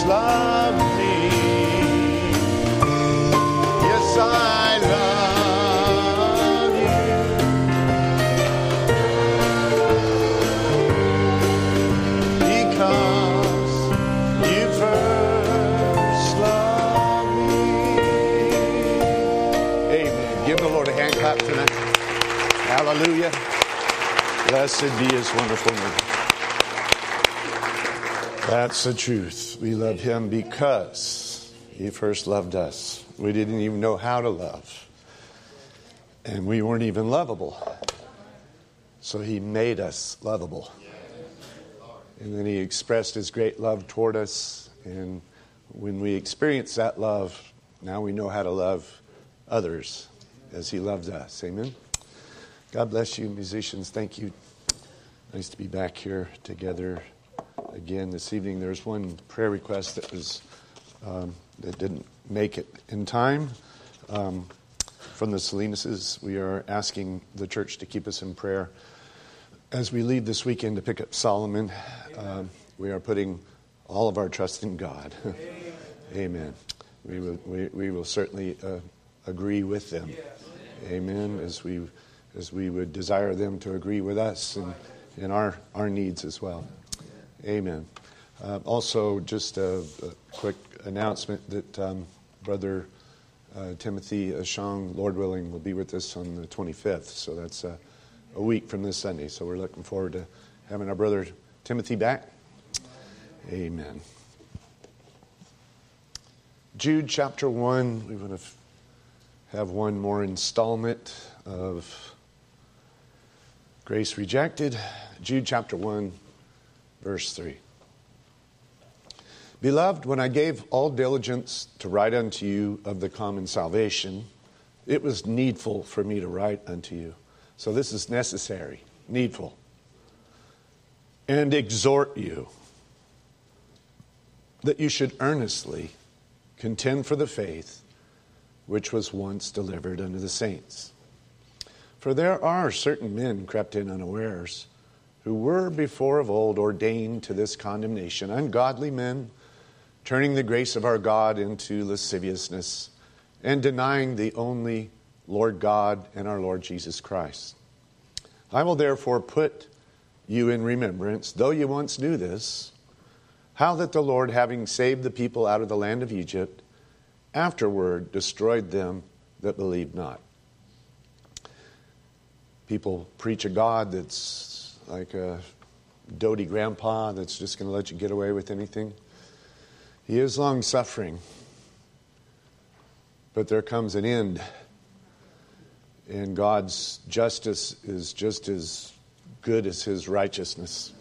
first loved me. Yes, I love you because you first loved me. Amen. Give the Lord a hand clap tonight. Hallelujah. Blessed be his wonderful name. That's the truth. We love him because he first loved us. We didn't even know how to love. And we weren't even lovable. So he made us lovable. And then he expressed his great love toward us. And when we experience that love, now we know how to love others as he loves us. Amen. God bless you, musicians. Thank you. Nice to be back here together again this evening. There's one prayer request that was that didn't make it in time from the Salinas. We are asking the church to keep us in prayer as we leave this weekend to pick up Solomon. We are putting all of our trust in God. Amen. We will certainly agree with them. Amen. As we would desire them to agree with us and in our needs as well. Amen. Also, just a quick announcement that Brother Timothy Ashong, Lord willing, will be with us on the 25th. So that's a week from this Sunday. So we're looking forward to having our brother Timothy back. Amen. Jude chapter 1, we want to have one more installment of Grace Rejected. Jude chapter 1, verse 3. Beloved, when I gave all diligence to write unto you of the common salvation, it was needful for me to write unto you. So this is necessary, needful. And exhort you that you should earnestly contend for the faith which was once delivered unto the saints. For there are certain men crept in unawares, who were before of old ordained to this condemnation, ungodly men, turning the grace of our God into lasciviousness, and denying the only Lord God and our Lord Jesus Christ. I will therefore put you in remembrance, though you once knew this, how that the Lord, having saved the people out of the land of Egypt, afterward destroyed them that believed not. People preach a God that's like a doty grandpa that's just going to let you get away with anything. He is long-suffering, but there comes an end, and God's justice is just as good as his righteousness.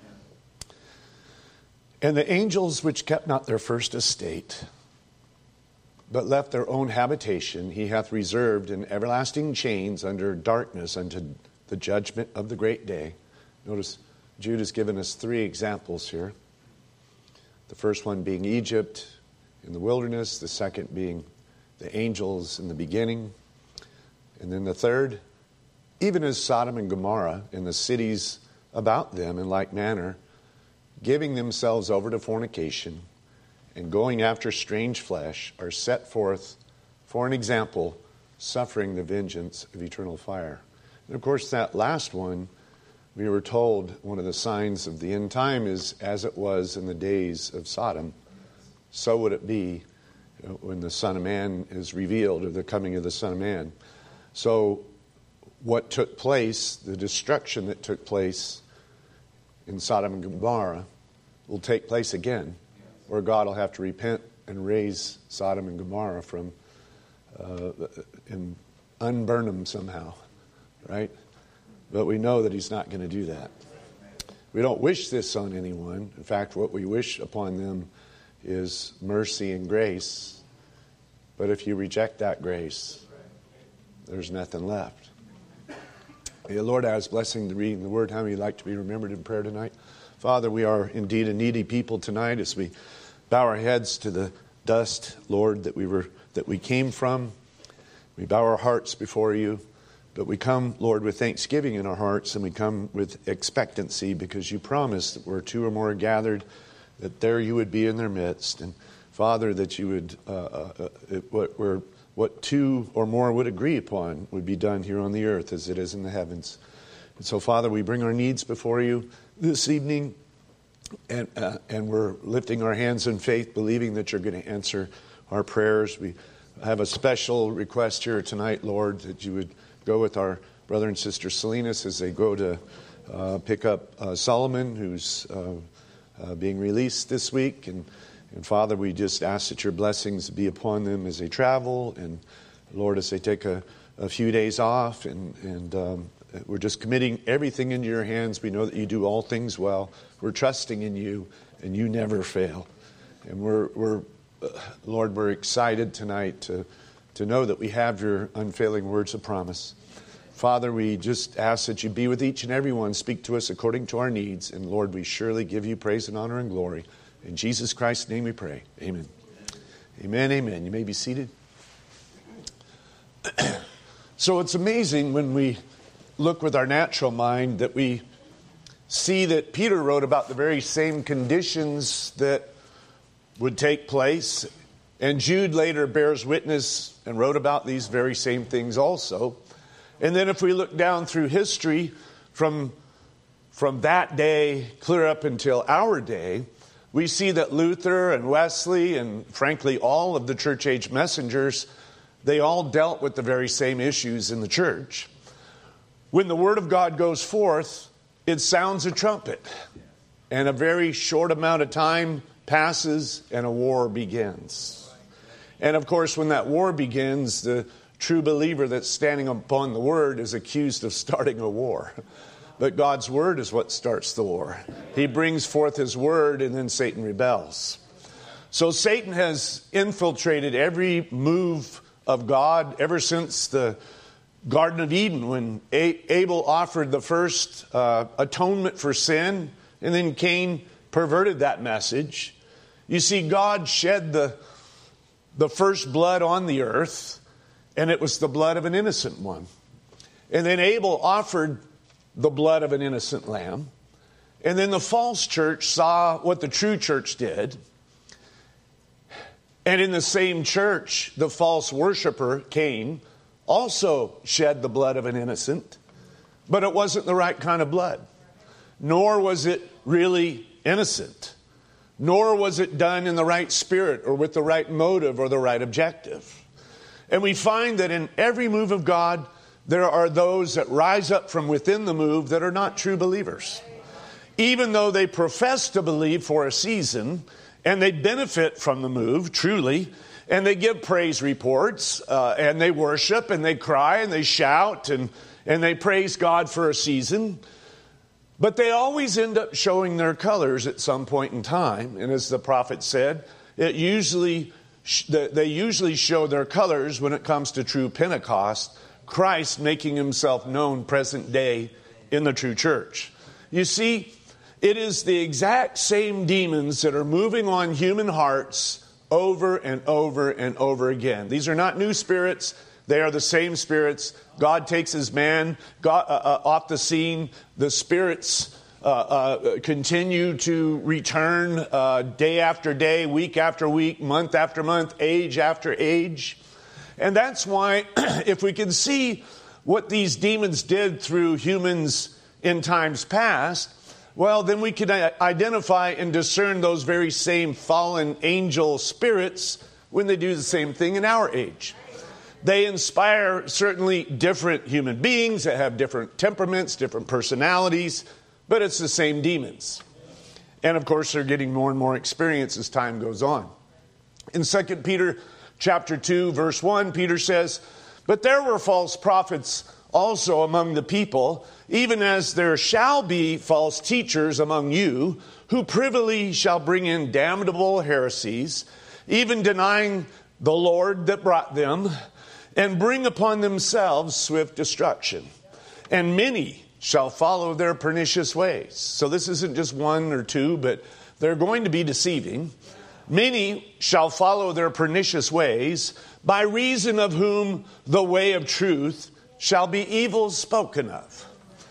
And the angels which kept not their first estate, but left their own habitation, he hath reserved in everlasting chains under darkness unto the judgment of the great day. Notice Jude has given us three examples here. The first one being Egypt in the wilderness, the second being the angels in the beginning, and then the third, even as Sodom and Gomorrah and the cities about them in like manner, giving themselves over to fornication and going after strange flesh, are set forth for an example, suffering the vengeance of eternal fire. And of course, that last one, we were told one of the signs of the end time is as it was in the days of Sodom, so would it be when the Son of Man is revealed, or the coming of the Son of Man. So what took place, the destruction that took place in Sodom and Gomorrah, will take place again, where God will have to repent and raise Sodom and Gomorrah from and unburn them somehow, right? But we know that he's not going to do that. We don't wish this on anyone. In fact, what we wish upon them is mercy and grace. But if you reject that grace, there's nothing left. May Lord, I was blessing to reading the word. How many would like to be remembered in prayer tonight? Father, we are indeed a needy people tonight as we bow our heads to the dust, Lord, that we came from. We bow our hearts before you. But we come, Lord, with thanksgiving in our hearts, and we come with expectancy because you promised that where two or more are gathered, that there you would be in their midst. And Father, that you would, what two or more would agree upon would be done here on the earth as it is in the heavens. And so, Father, we bring our needs before you this evening, and we're lifting our hands in faith, believing that you're going to answer our prayers. We have a special request here tonight, Lord, that you would go with our brother and sister Salinas as they go to pick up Solomon, who's being released this week. And Father, we just ask that your blessings be upon them as they travel. And Lord, as they take a few days off. And we're just committing everything into your hands. We know that you do all things well. We're trusting in you, and you never fail. And Lord, we're excited tonight to know that we have your unfailing words of promise. Father, we just ask that you be with each and every one. Speak to us according to our needs. And Lord, we surely give you praise and honor and glory. In Jesus Christ's name we pray. Amen. Amen, amen. You may be seated. So it's amazing when we look with our natural mind that we see that Peter wrote about the very same conditions that would take place. And Jude later bears witness and wrote about these very same things also. And then if we look down through history from that day clear up until our day, we see that Luther and Wesley and frankly all of the church age messengers, they all dealt with the very same issues in the church. When the word of God goes forth, it sounds a trumpet. And a very short amount of time passes and a war begins. And of course, when that war begins, the true believer that's standing upon the word is accused of starting a war. But God's word is what starts the war. He brings forth his word, and then Satan rebels. So Satan has infiltrated every move of God ever since the Garden of Eden, when Abel offered the first atonement for sin, and then Cain perverted that message. You see, God shed the first blood on the earth, and it was the blood of an innocent one. And then Abel offered the blood of an innocent lamb. And then the false church saw what the true church did. And in the same church, the false worshiper, Cain, also shed the blood of an innocent. But it wasn't the right kind of blood. Nor was it really innocent. Nor was it done in the right spirit or with the right motive or the right objective. And we find that in every move of God, there are those that rise up from within the move that are not true believers. Even though they profess to believe for a season, and they benefit from the move, truly, and they give praise reports, and they worship, and they cry, and they shout, and they praise God for a season. But they always end up showing their colors at some point in time. And as the prophet said, they usually show their colors when it comes to true Pentecost, Christ making himself known present day in the true church. You see, it is the exact same demons that are moving on human hearts over and over and over again. These are not new spirits. They are the same spirits. God takes his man off the scene. The spirits continue to return day after day, week after week, month after month, age after age. And that's why if we can see what these demons did through humans in times past, well, then we can identify and discern those very same fallen angel spirits when they do the same thing in our age. They inspire certainly different human beings that have different temperaments, different personalities, but it's the same demons. And of course, they're getting more and more experience as time goes on. In 2 Peter chapter 2, verse 1, Peter says, "But there were false prophets also among the people, even as there shall be false teachers among you, who privily shall bring in damnable heresies, even denying the Lord that brought them, and bring upon themselves swift destruction. And many shall follow their pernicious ways." So this isn't just one or two, but they're going to be deceiving. "Many shall follow their pernicious ways, by reason of whom the way of truth shall be evil spoken of."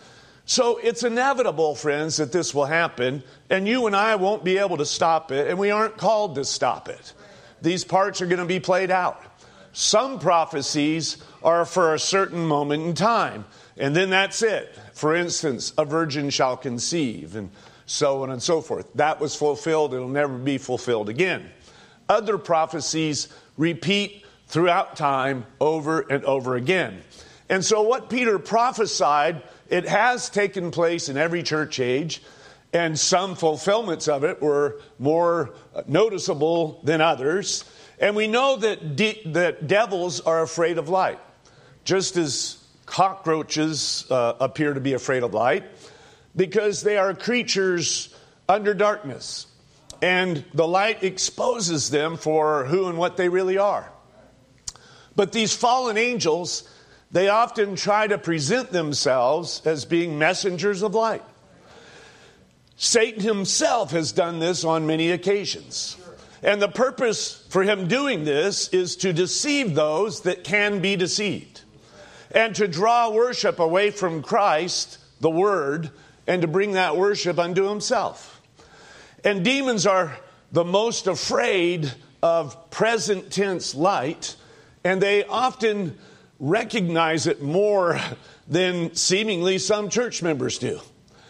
So it's inevitable, friends, that this will happen, and you and I won't be able to stop it, and we aren't called to stop it. These parts are going to be played out. Some prophecies are for a certain moment in time, and then that's it. For instance, a virgin shall conceive, and so on and so forth. That was fulfilled. It'll never be fulfilled again. Other prophecies repeat throughout time over and over again. And so what Peter prophesied, it has taken place in every church age, and some fulfillments of it were more noticeable than others. And we know that devils are afraid of light, just as cockroaches appear to be afraid of light, because they are creatures under darkness. And the light exposes them for who and what they really are. But these fallen angels, they often try to present themselves as being messengers of light. Satan himself has done this on many occasions. And the purpose for him doing this is to deceive those that can be deceived, and to draw worship away from Christ, the Word, and to bring that worship unto himself. And demons are the most afraid of present tense light, and they often recognize it more than seemingly some church members do.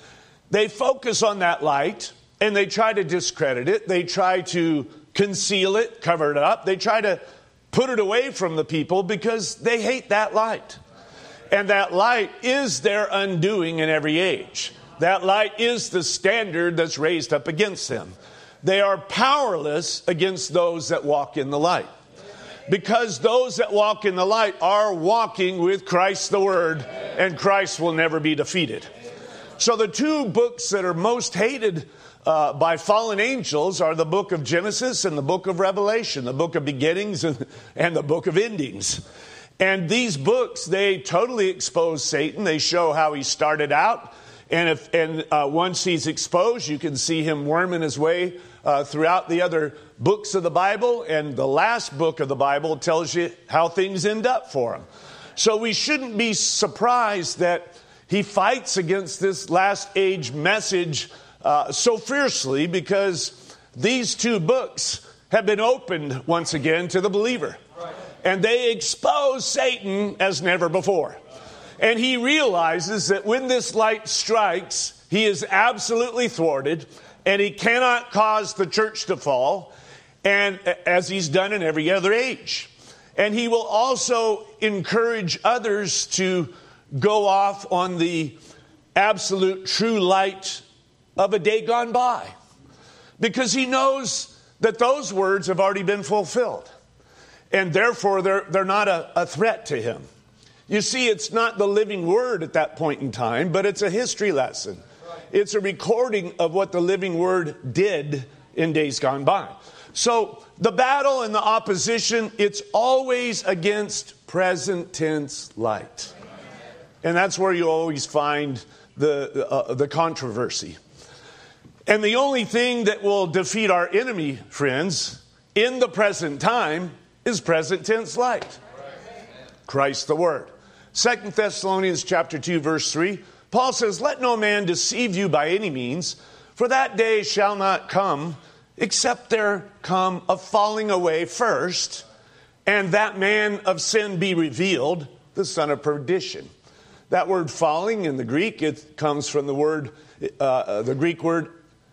They focus on that light, and they try to discredit it. They try to conceal it, cover it up. They try to put it away from the people because they hate that light. And that light is their undoing in every age. That light is the standard that's raised up against them. They are powerless against those that walk in the light, because those that walk in the light are walking with Christ the Word, and Christ will never be defeated. So the two books that are most hated by fallen angels are the book of Genesis and the book of Revelation, the book of beginnings and the book of endings. And these books, they totally expose Satan. They show how he started out. And once he's exposed, you can see him worming his way throughout the other books of the Bible. And the last book of the Bible tells you how things end up for him. So we shouldn't be surprised that he fights against this last age message so fiercely, because these two books have been opened once again to the believer. And they expose Satan as never before. And he realizes that when this light strikes, he is absolutely thwarted, and he cannot cause the church to fall, and as he's done in every other age. And he will also encourage others to go off on the absolute true light of a day gone by, because he knows that those words have already been fulfilled, and therefore they're not a threat to him. You see, it's not the living word at that point in time, but it's a history lesson. It's a recording of what the living word did in days gone by. So the battle and the opposition, it's always against present tense light. And that's where you always find the controversy. And the only thing that will defeat our enemy, friends, in the present time is present tense light. Christ the Word. 2 Thessalonians chapter 2, verse 3, Paul says, "Let no man deceive you by any means, for that day shall not come, except there come a falling away first, and that man of sin be revealed, the son of perdition." That word falling in the Greek, it comes from the Greek word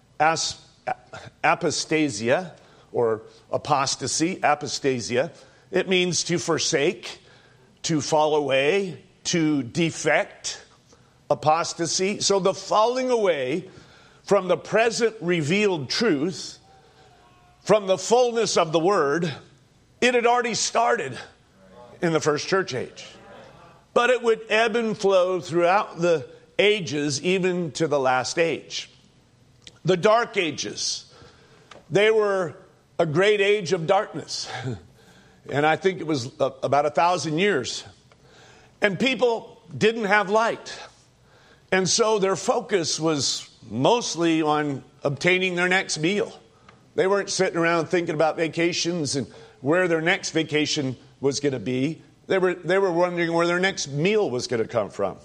apostasia, or apostasy, apostasia. It means to forsake, to fall away, to defect, apostasy. So the falling away from the present revealed truth, from the fullness of the Word, it had already started in the first church age. But it would ebb and flow throughout the ages, even to the last age. The Dark Ages, they were a great age of darkness. And I think it was about 1,000 years. And people didn't have light. And so their focus was mostly on obtaining their next meal. They weren't sitting around thinking about vacations and where their next vacation was going to be. They were wondering where their next meal was going to come from.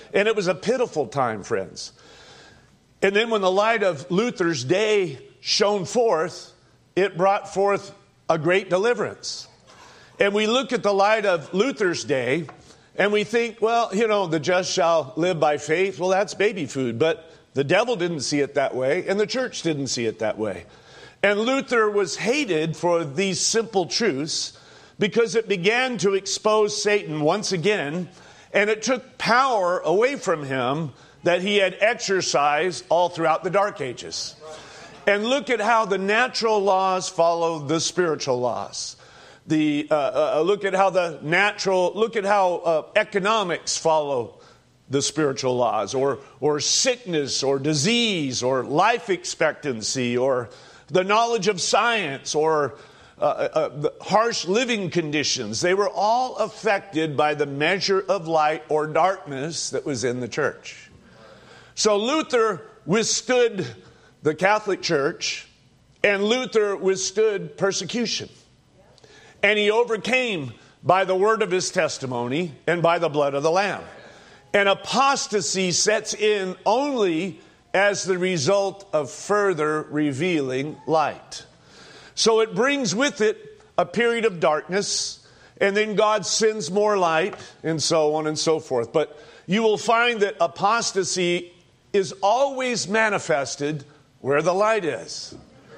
And it was a pitiful time, friends. And then when the light of Luther's day shone forth, it brought forth a great deliverance. And we look at the light of Luther's day and we think, well, the just shall live by faith. Well, that's baby food. But the devil didn't see it that way, and the church didn't see it that way. And Luther was hated for these simple truths because it began to expose Satan once again, and it took power away from him that he had exercised all throughout the Dark Ages. And look at how the natural laws follow the spiritual laws. Look at how economics follow the spiritual laws, or sickness, or disease, or life expectancy, or the knowledge of science, or the harsh living conditions. They were all affected by the measure of light or darkness that was in the church. So Luther withstood the Catholic Church, and Luther withstood persecution. And he overcame by the word of his testimony and by the blood of the Lamb. And apostasy sets in only as the result of further revealing light. So it brings with it a period of darkness, and then God sends more light, and so on and so forth. But you will find that apostasy is always manifested where the light is.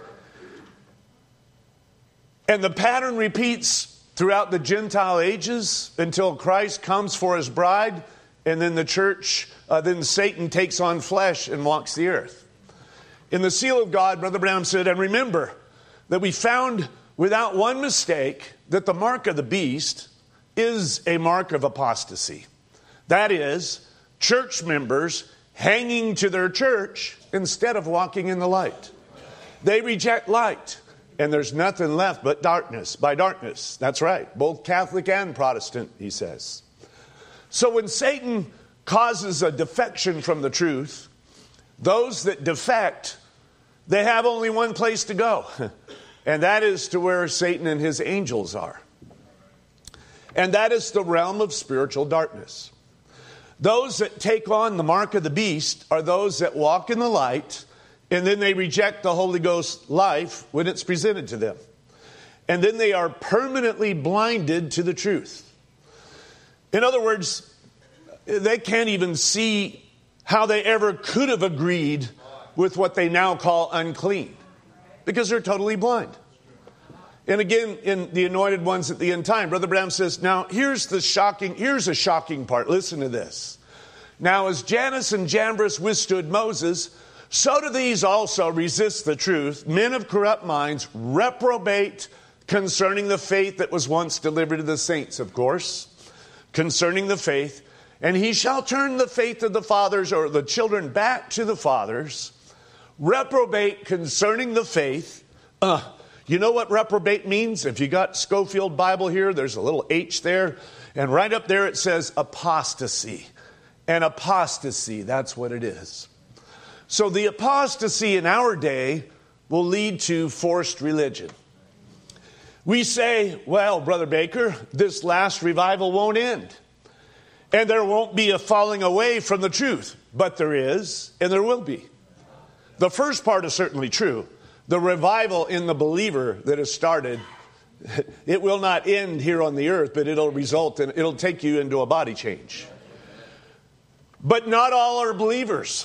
And the pattern repeats throughout the Gentile ages until Christ comes for his bride, and then the church, then Satan takes on flesh and walks the earth. In the seal of God, Brother Branham said, and remember that we found without one mistake that the mark of the beast is a mark of apostasy. That is, church members hanging to their church instead of walking in the light. They reject light. And there's nothing left but darkness, by darkness. That's right. Both Catholic and Protestant, he says. So when Satan causes a defection from the truth, those that defect, they have only one place to go. And that is to where Satan and his angels are. And that is the realm of spiritual darkness. Those that take on the mark of the beast are those that walk in the light, and then they reject the Holy Ghost life when it's presented to them. And then they are permanently blinded to the truth. In other words, they can't even see how they ever could have agreed with what they now call unclean, because they're totally blind. And again, in the anointed ones at the end time, Brother Branham says, now here's a shocking part. Listen to this. Now as Jannes and Jambres withstood Moses, so do these also resist the truth. Men of corrupt minds reprobate concerning the faith that was once delivered to the saints, of course, concerning the faith. And he shall turn the faith of the fathers, or the children, back to the fathers. Reprobate concerning the faith. You know what reprobate means? If you got Schofield Bible here, there's a little H there. And right up there it says apostasy. And apostasy, that's what it is. So the apostasy in our day will lead to forced religion. We say, well, Brother Baker, this last revival won't end. And there won't be a falling away from the truth. But there is, and there will be. The first part is certainly true. The revival in the believer that has started, it will not end here on the earth, but it'll take you into a body change. But not all are believers.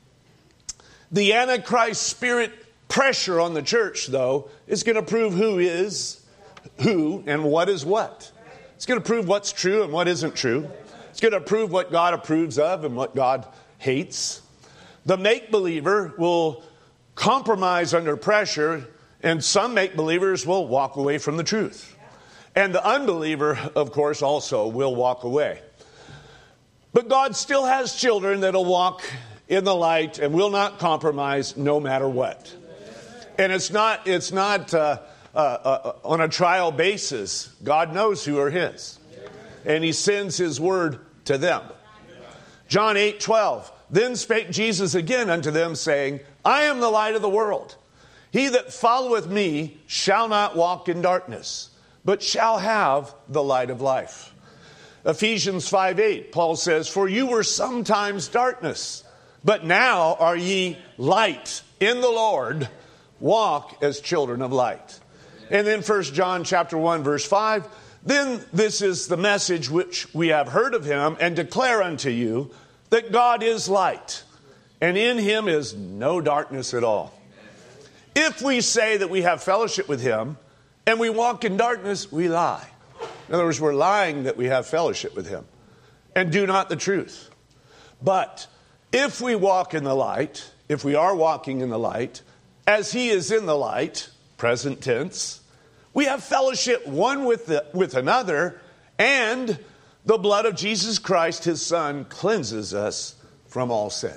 The Antichrist spirit pressure on the church, though, is going to prove who is who and what is what. It's going to prove what's true and what isn't true. It's going to prove what God approves of and what God hates. The make-believer will compromise under pressure, and some make-believers will walk away from the truth. And the unbeliever, of course, also will walk away. But God still has children that will walk in the light and will not compromise no matter what. And it's not on a trial basis. God knows who are his. And he sends his word to them. John 8:12. Then spake Jesus again unto them, saying, I am the light of the world. He that followeth me shall not walk in darkness, but shall have the light of life. Ephesians 5:8, Paul says, "For you were sometimes darkness, but now are ye light in the Lord. Walk as children of light." And then 1 John chapter 1, verse 5, "Then this is the message which we have heard of him and declare unto you, that God is light, and in him is no darkness at all. If we say that we have fellowship with him and we walk in darkness, we lie." In other words, we're lying that we have fellowship with him and do not the truth. "But if we walk in the light," if we are walking in the light, "as he is in the light," present tense, "we have fellowship one with another, and the blood of Jesus Christ, his Son, cleanses us from all sin."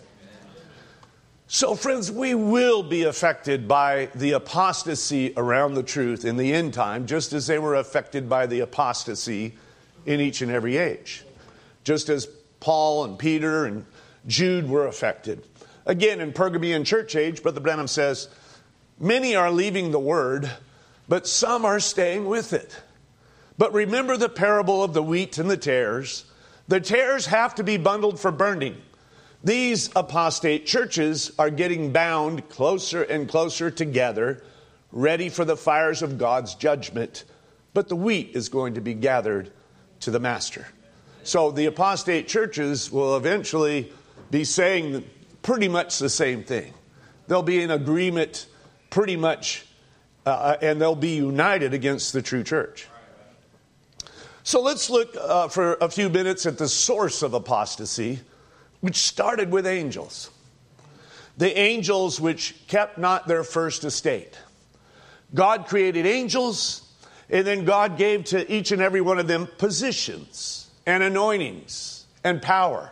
So, friends, we will be affected by the apostasy around the truth in the end time, just as they were affected by the apostasy in each and every age. Just as Paul and Peter and Jude were affected. Again, in Pergamean church age, Brother Branham says, "Many are leaving the word, but some are staying with it. But remember the parable of the wheat and the tares. The tares have to be bundled for burning. These apostate churches are getting bound closer and closer together, ready for the fires of God's judgment. But the wheat is going to be gathered to the master." So the apostate churches will eventually be saying pretty much the same thing. They'll be in agreement pretty much, and they'll be united against the true church. So let's look for a few minutes at the source of apostasy, which started with angels. The angels which kept not their first estate. God created angels, and then God gave to each and every one of them positions and anointings and power.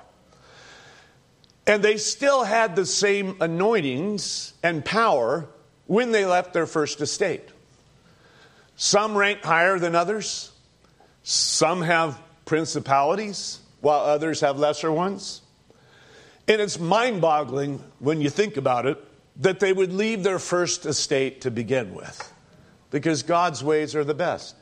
And they still had the same anointings and power when they left their first estate. Some rank higher than others. Some have principalities, while others have lesser ones. And it's mind-boggling when you think about it that they would leave their first estate to begin with, because God's ways are the best.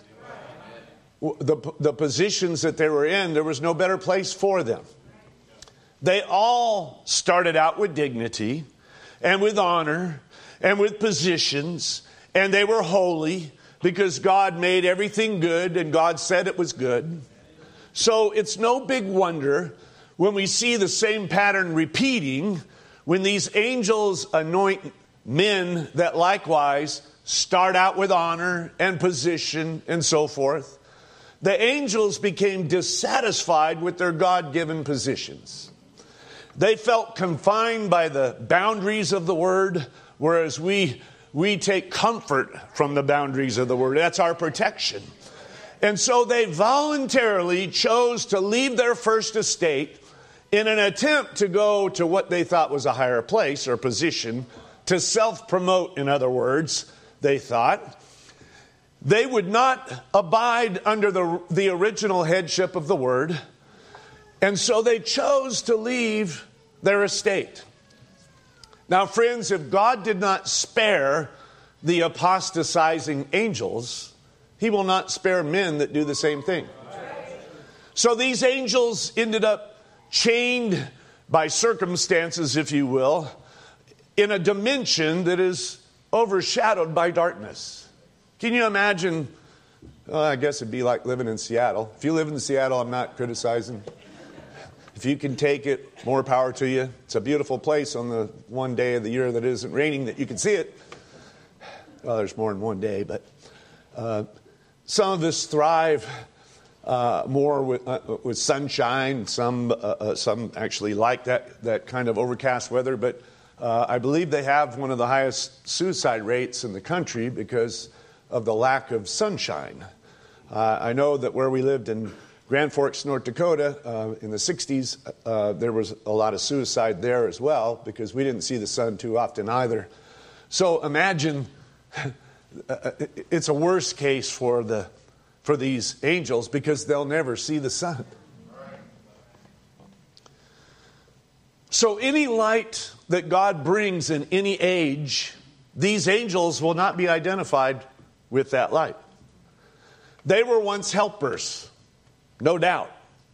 The positions that they were in, there was no better place for them. They all started out with dignity and with honor and with positions, and they were holy because God made everything good and God said it was good. So it's no big wonder when we see the same pattern repeating when these angels anoint men that likewise start out with honor and position and so forth. The angels became dissatisfied with their God-given positions. They felt confined by the boundaries of the word, whereas we take comfort from the boundaries of the word. That's our protection. And so they voluntarily chose to leave their first estate in an attempt to go to what they thought was a higher place or position, to self-promote, in other words, they thought. They would not abide under the original headship of the word, and so they chose to leave their estate. Now, friends, if God did not spare the apostatizing angels, he will not spare men that do the same thing. So these angels ended up chained by circumstances, if you will, in a dimension that is overshadowed by darkness. Can you imagine? I guess it'd be like living in Seattle. If you live in Seattle, I'm not criticizing. If you can take it, more power to you. It's a beautiful place on the one day of the year that isn't raining that you can see it. Well, there's more than one day, but some of us thrive more with sunshine. Some actually like that kind of overcast weather. But I believe they have one of the highest suicide rates in the country because of the lack of sunshine. I know that where we lived in Grand Forks, North Dakota, in the 60s, there was a lot of suicide there as well because we didn't see the sun too often either. So imagine it's a worse case for these angels because they'll never see the sun. So any light that God brings in any age, these angels will not be identified with that light. They were once helpers, no doubt.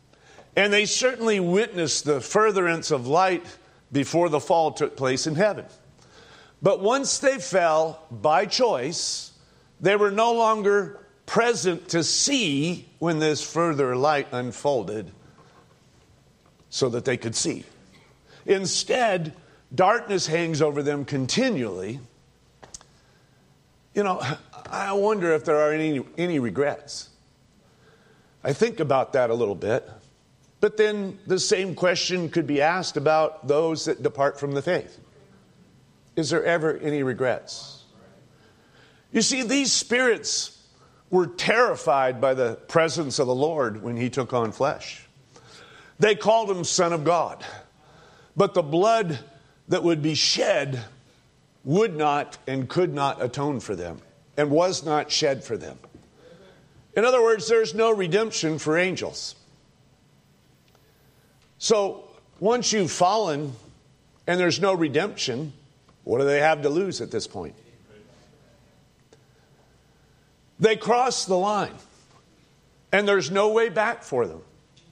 And they certainly witnessed the furtherance of light before the fall took place in heaven. But once they fell by choice, they were no longer present to see when this further light unfolded so that they could see. Instead, darkness hangs over them continually. You know, I wonder if there are any regrets. I think about that a little bit. But then the same question could be asked about those that depart from the faith. Is there ever any regrets? You see, these spirits were terrified by the presence of the Lord when he took on flesh. They called him Son of God. But the blood that would be shed would not and could not atone for them and was not shed for them. In other words, there's no redemption for angels. So once you've fallen and there's no redemption, what do they have to lose at this point? They cross the line and there's no way back for them.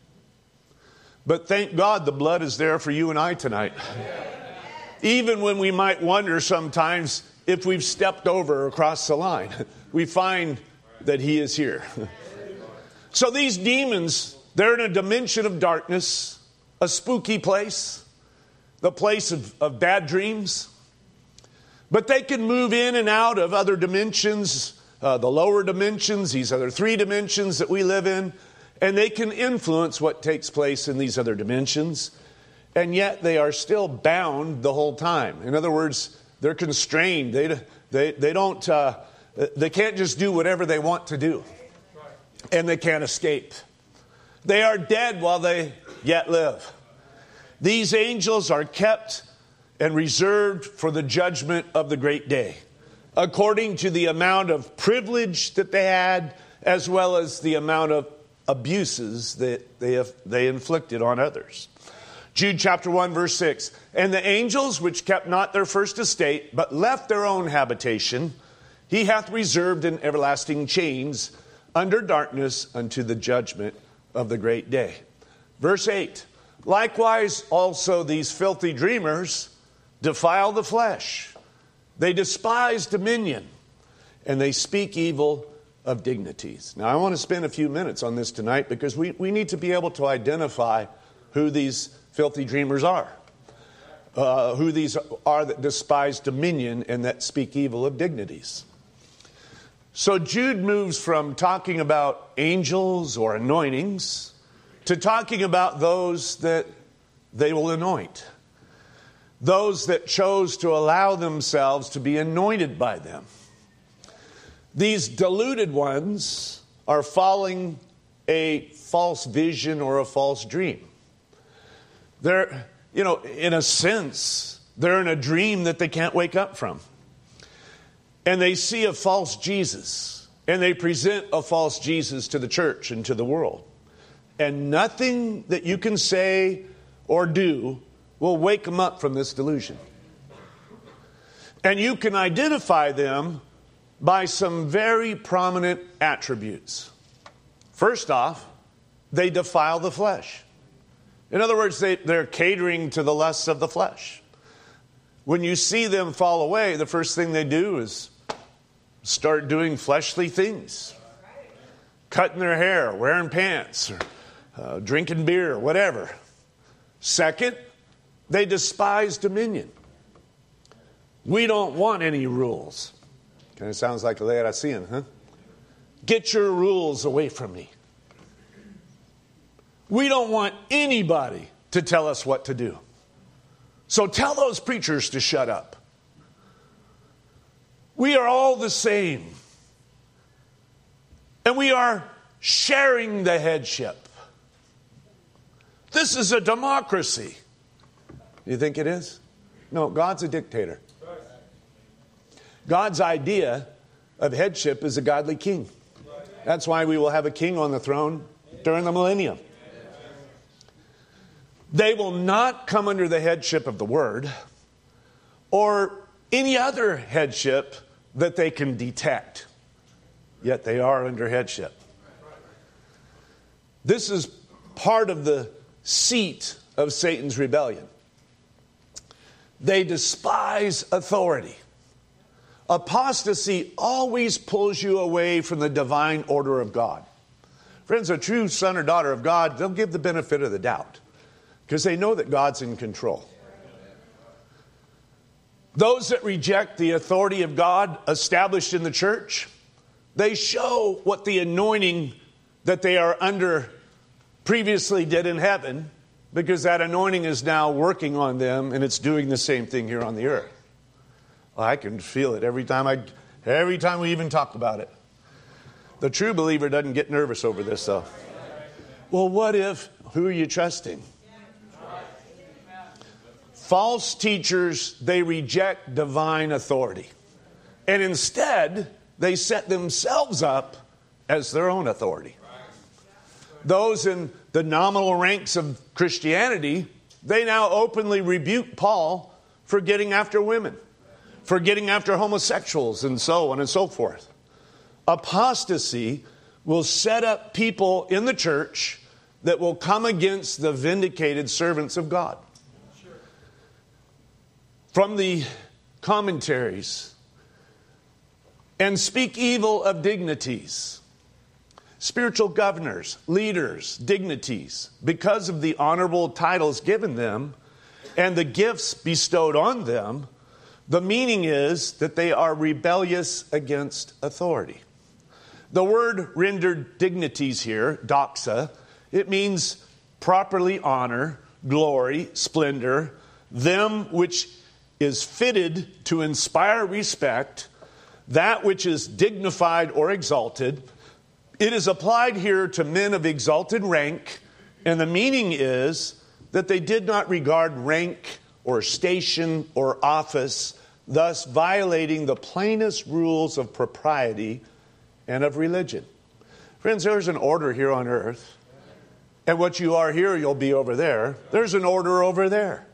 But thank God the blood is there for you and I tonight. Even when we might wonder sometimes if we've stepped over or crossed the line, we find that he is here. So these demons, they're in a dimension of darkness, a spooky place, the place of bad dreams. But they can move in and out of other dimensions, the lower dimensions, these other 3 dimensions that we live in. And they can influence what takes place in these other dimensions. And yet they are still bound the whole time. In other words, they're constrained. They can't just do whatever they want to do. And they can't escape. They are dead while they yet live. These angels are kept and reserved for the judgment of the great day, according to the amount of privilege that they had, as well as the amount of abuses that they inflicted on others. Jude chapter 1 verse 6. And the angels which kept not their first estate, but left their own habitation, he hath reserved in everlasting chains under darkness unto the judgment of the great day. Verse 8. Likewise also these filthy dreamers defile the flesh. They despise dominion, and they speak evil of dignities. Now, I want to spend a few minutes on this tonight because we need to be able to identify who these filthy dreamers are. Who these are that despise dominion and that speak evil of dignities. So Jude moves from talking about angels or anointings to talking about those that they will anoint. Those that chose to allow themselves to be anointed by them. These deluded ones are following a false vision or a false dream. They're, in a sense, they're in a dream that they can't wake up from. And they see a false Jesus. And they present a false Jesus to the church and to the world. And nothing that you can say or do will wake them up from this delusion. And you can identify them by some very prominent attributes. First off, they defile the flesh. In other words, they're catering to the lusts of the flesh. When you see them fall away, the first thing they do is start doing fleshly things. Cutting their hair, wearing pants, or drinking beer, whatever. Second, they despise dominion. We don't want any rules. Kind of sounds like a Laodicean, huh? Get your rules away from me. We don't want anybody to tell us what to do. So tell those preachers to shut up. We are all the same. And we are sharing the headship. This is a democracy. You think it is? No, God's a dictator. God's idea of headship is a godly king. That's why we will have a king on the throne during the millennium. They will not come under the headship of the word or any other headship that they can detect. Yet they are under headship. This is part of the seat of Satan's rebellion. They despise authority. Apostasy always pulls you away from the divine order of God. Friends, a true son or daughter of God, they'll give the benefit of the doubt because they know that God's in control. Those that reject the authority of God established in the church, they show what the anointing that they are under previously did in heaven, because that anointing is now working on them and it's doing the same thing here on the earth. Well, I can feel it every time we even talk about it. The true believer doesn't get nervous over this, though. Well, what if? Who are you trusting? False teachers, they reject divine authority. And instead, they set themselves up as their own authority. Those in the nominal ranks of Christianity, they now openly rebuke Paul for getting after women, for getting after homosexuals, and so on and so forth. Apostasy will set up people in the church that will come against the vindicated servants of God. From the commentaries, and speak evil of dignities, spiritual governors, leaders, dignities, because of the honorable titles given them and the gifts bestowed on them. The meaning is that they are rebellious against authority. The word rendered dignities here, doxa, it means properly honor, glory, splendor, them which is fitted to inspire respect, that which is dignified or exalted. It is applied here to men of exalted rank, and the meaning is that they did not regard rank or station or office, thus violating the plainest rules of propriety and of religion. Friends, there's an order here on earth, and what you are here, you'll be over there. There's an order over there.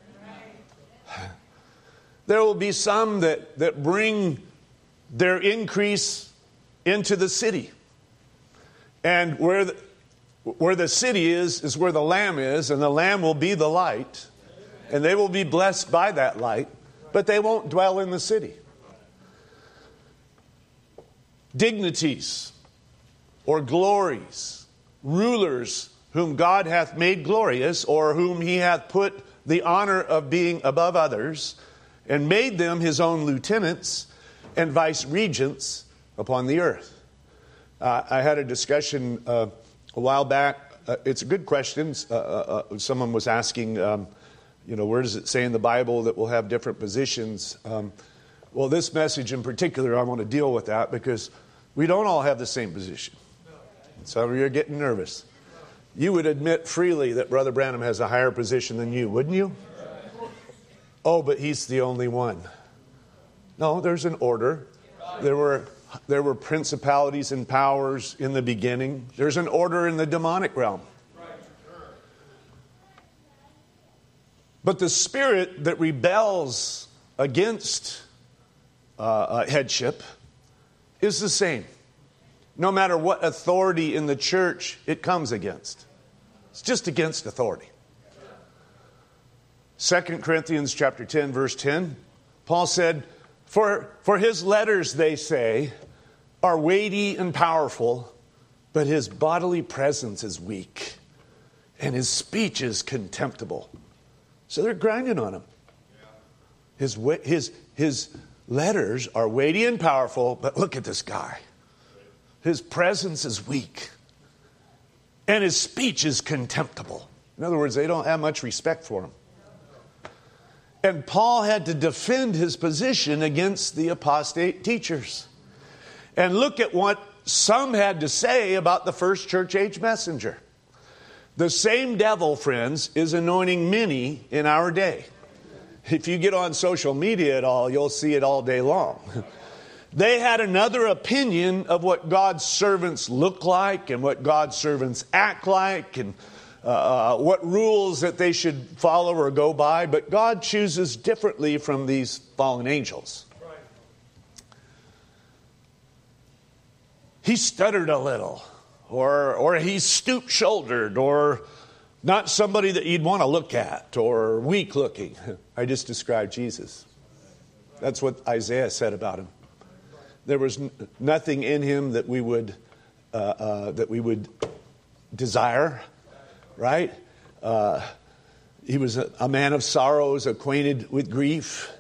There will be some that bring their increase into the city. And where the city is where the Lamb is, and the Lamb will be the light. And they will be blessed by that light, but they won't dwell in the city. Dignities or glories, rulers whom God hath made glorious, or whom he hath put the honor of being above others, and made them his own lieutenants and vice-regents upon the earth. I had a discussion a while back. It's a good question. Someone was asking, where does it say in the Bible that we'll have different positions? Well, this message in particular, I want to deal with that because we don't all have the same position. Some of you are getting nervous. You would admit freely that Brother Branham has a higher position than you, wouldn't you? Oh, but he's the only one. No, there's an order. There were principalities and powers in the beginning. There's an order in the demonic realm. But the spirit that rebels against headship is the same. No matter what authority in the church it comes against. It's just against authority. 2 Corinthians chapter 10, verse 10, Paul said, For his letters, they say, are weighty and powerful, but his bodily presence is weak, and his speech is contemptible. So they're grinding on him. His letters are weighty and powerful, but look at this guy. His presence is weak, and his speech is contemptible. In other words, they don't have much respect for him. And Paul had to defend his position against the apostate teachers. And look at what some had to say about the first church age messenger. The same devil, friends, is anointing many in our day. If you get on social media at all, you'll see it all day long. They had another opinion of what God's servants look like and what God's servants act like and what rules that they should follow or go by. But God chooses differently from these fallen angels. He stuttered a little, or he stoop-shouldered, or Not somebody that you'd want to look at or weak looking. I just described Jesus. That's what Isaiah said about him. There was nothing in him that we would desire, right? He was a man of sorrows, acquainted with grief.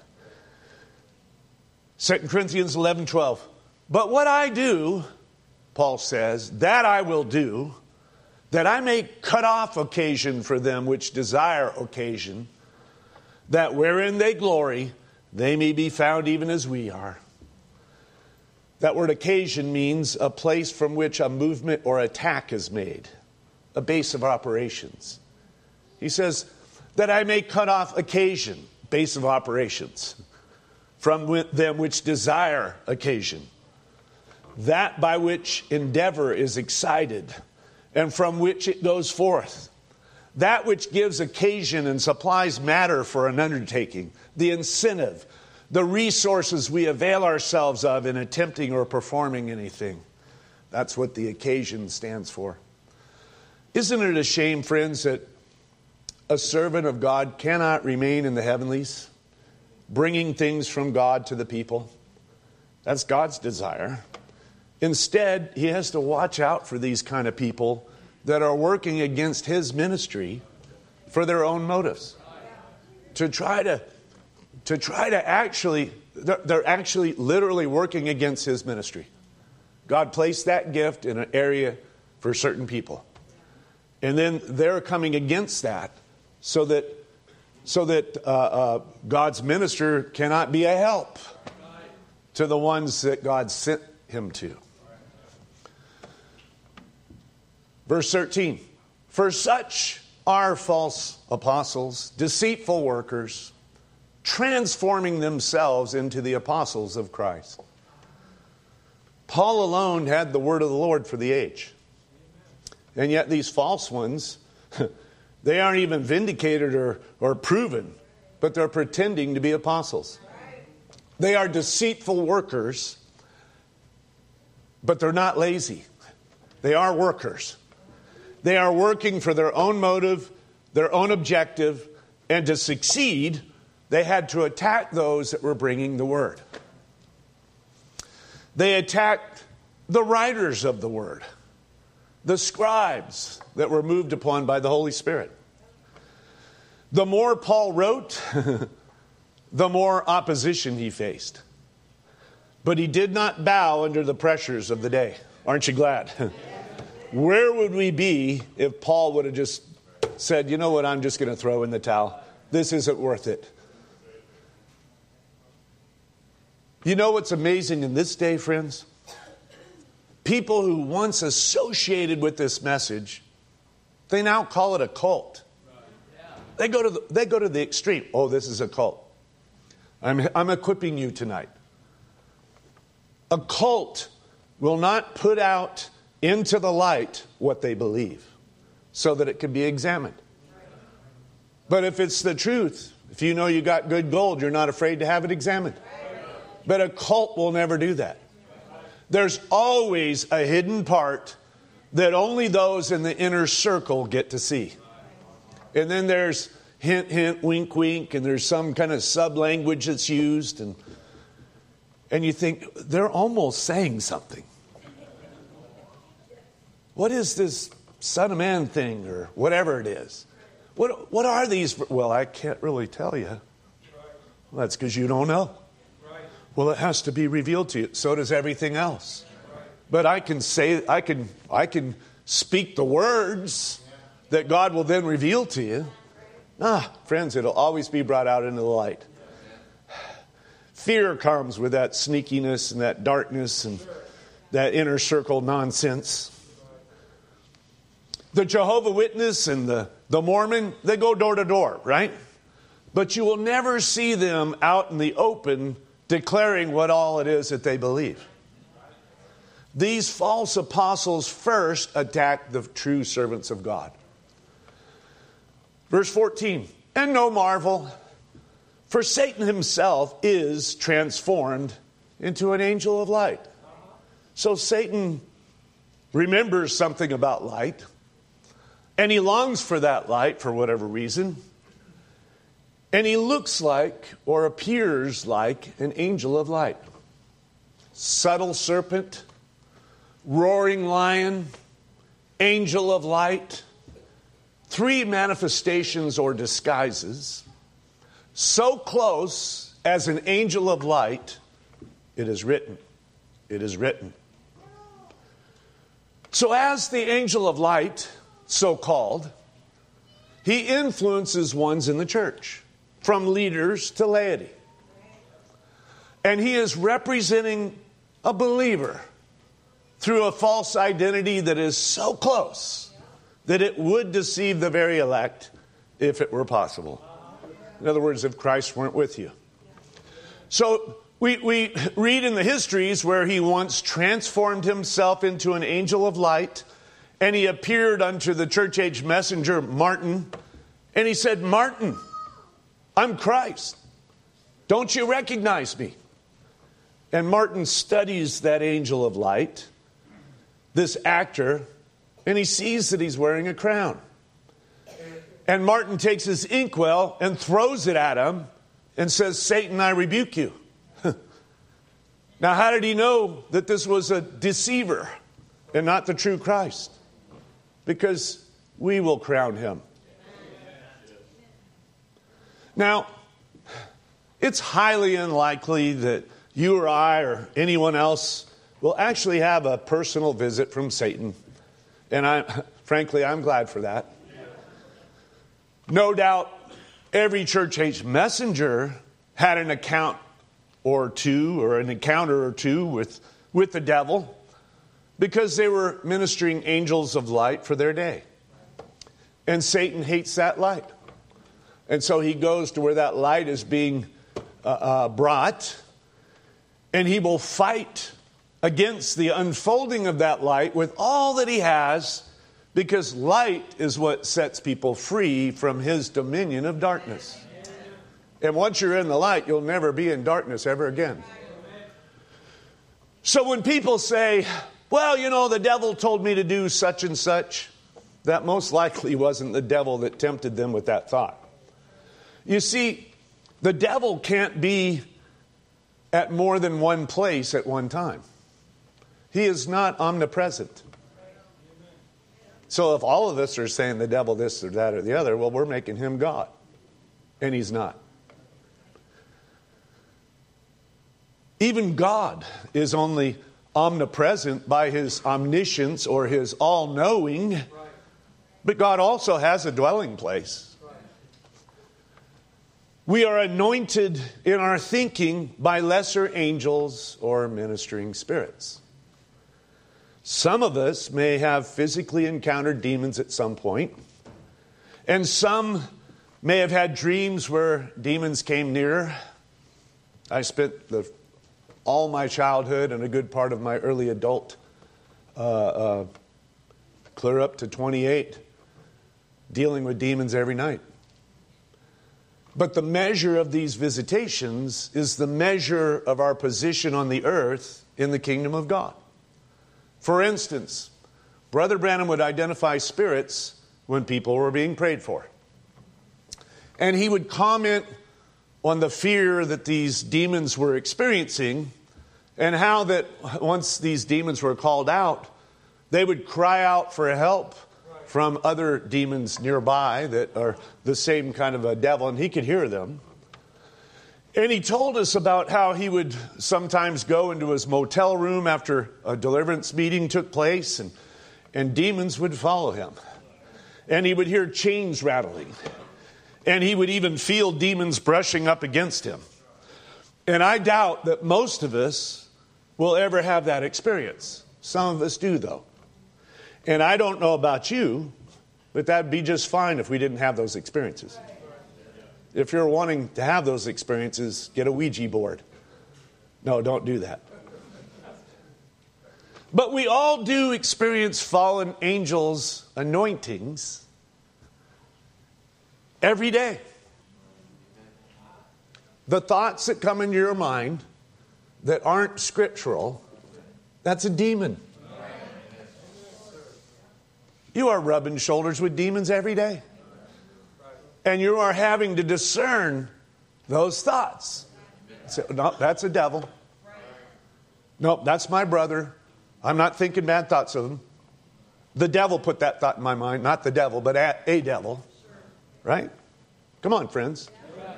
2 Corinthians 11:12. But what I do, Paul says, that I will do, that I may cut off occasion for them which desire occasion, that wherein they glory, they may be found even as we are. That word occasion means a place from which a movement or attack is made, a base of operations. He says, that I may cut off occasion, base of operations, from them which desire occasion, that by which endeavor is excited, and from which it goes forth, that which gives occasion and supplies matter for an undertaking, the incentive, the resources we avail ourselves of in attempting or performing anything. That's what the occasion stands for. Isn't it a shame, friends, that a servant of God cannot remain in the heavenlies, bringing things from God to the people? That's God's desire. Instead, he has to watch out for these kind of people that are working against his ministry for their own motives. To try to actually, they're actually literally working against his ministry. God placed that gift in an area for certain people. And then they're coming against that so that God's minister cannot be a help to the ones that God sent him to. Verse 13, for such are false apostles, deceitful workers, transforming themselves into the apostles of Christ. Paul alone had the word of the Lord for the age. And yet these false ones, they aren't even vindicated or proven, but they're pretending to be apostles. They are deceitful workers, but they're not lazy. They are workers. They are working for their own motive, their own objective, and to succeed, they had to attack those that were bringing the word. They attacked the writers of the word, the scribes that were moved upon by the Holy Spirit. The more Paul wrote, the more opposition he faced. But he did not bow under the pressures of the day. Aren't you glad? Where would we be if Paul would have just said, you know what, I'm just going to throw in the towel. This isn't worth it. You know what's amazing in this day, friends? People who once associated with this message, they now call it a cult. They go to the extreme. Oh, this is a cult. I'm equipping you tonight. A cult will not put out into the light what they believe so that it can be examined. But if it's the truth, if you know you got good gold, you're not afraid to have it examined. But a cult will never do that. There's always a hidden part that only those in the inner circle get to see. And then there's hint, hint, wink, wink, and there's some kind of sub-language that's used. And you think, they're almost saying something. What is this Son of Man thing or whatever it is? What are these? Well, I can't really tell you. Well, that's because you don't know. Well, it has to be revealed to you. So does everything else. But I can speak the words that God will then reveal to you. Friends, it'll always be brought out into the light. Fear comes with that sneakiness and that darkness and that inner circle nonsense. The Jehovah's Witness and the Mormon, they go door to door, right? But you will never see them out in the open declaring what all it is that they believe. These false apostles first attacked the true servants of God. Verse 14, and no marvel, for Satan himself is transformed into an angel of light. So Satan remembers something about light, And he longs for that light for whatever reason. And he looks like or appears like an angel of light. Subtle serpent, roaring lion, angel of light. 3 manifestations or disguises. So close as an angel of light, it is written. It is written. So as the angel of light, so called, he influences ones in the church, from leaders to laity. And he is representing a believer through a false identity that is so close that it would deceive the very elect if it were possible. In other words, if Christ weren't with you. So we read in the histories where he once transformed himself into an angel of light, and he appeared unto the church age messenger Martin, and he said, "Martin, I'm Christ. Don't you recognize me?" And Martin studies that angel of light, this actor, and he sees that he's wearing a crown. And Martin takes his inkwell and throws it at him and says, "Satan, I rebuke you." Now, how did he know that this was a deceiver and not the true Christ? Because we will crown him. Now, it's highly unlikely that you or I or anyone else will actually have a personal visit from Satan. And frankly, I'm glad for that. No doubt every church age messenger had an account or two or an encounter or two with the devil because they were ministering angels of light for their day. And Satan hates that light. And so he goes to where that light is being brought, and he will fight against the unfolding of that light with all that he has, because light is what sets people free from his dominion of darkness. And once you're in the light, you'll never be in darkness ever again. So when people say, "Well, you know, the devil told me to do such and such," that most likely wasn't the devil that tempted them with that thought. You see, the devil can't be at more than one place at one time. He is not omnipresent. So if all of us are saying the devil this or that or the other, well, we're making him God. And he's not. Even God is only omnipresent by his omniscience or his all-knowing. But God also has a dwelling place. We are anointed in our thinking by lesser angels or ministering spirits. Some of us may have physically encountered demons at some point, and some may have had dreams where demons came near. I spent all my childhood and a good part of my early adult, clear up to 28, dealing with demons every night. But the measure of these visitations is the measure of our position on the earth in the kingdom of God. For instance, Brother Branham would identify spirits when people were being prayed for. And he would comment on the fear that these demons were experiencing, and how that once these demons were called out, they would cry out for help from other demons nearby that are the same kind of a devil, and he could hear them. And he told us about how he would sometimes go into his motel room after a deliverance meeting took place, and demons would follow him. And he would hear chains rattling. And he would even feel demons brushing up against him. And I doubt that most of us will ever have that experience. Some of us do, though. And I don't know about you, but that'd be just fine if we didn't have those experiences. If you're wanting to have those experiences, get a Ouija board. No, don't do that. But we all do experience fallen angels' anointings every day. The thoughts that come into your mind that aren't scriptural, that's a demon. You are rubbing shoulders with demons every day. And you are having to discern those thoughts. So, no, that's a devil. No, that's my brother. I'm not thinking bad thoughts of him. The devil put that thought in my mind. Not the devil, but a devil. Right? Come on, friends.